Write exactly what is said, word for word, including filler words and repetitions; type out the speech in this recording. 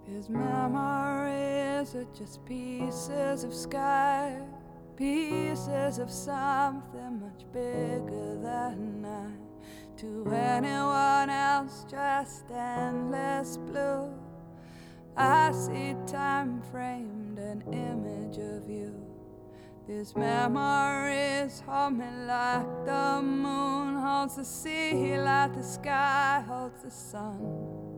His memories are just pieces of sky, pieces of something much bigger than I. To anyone else, just endless blue. I see time framed, an image of you. These memories hold me like the moon holds the sea, like the sky holds the sun.